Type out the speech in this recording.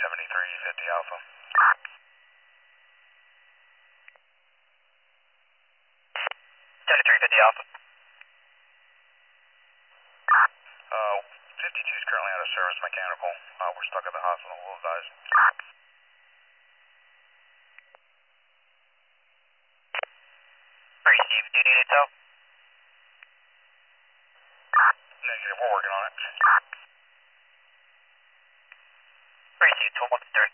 7350 Alpha. 7350 Alpha. 52 is currently out of service mechanical. We're stuck at the hospital, we'll advise. Alright, Steve, do you need intel? Negative, we're working on it. Alright, Steve, 12 months 30.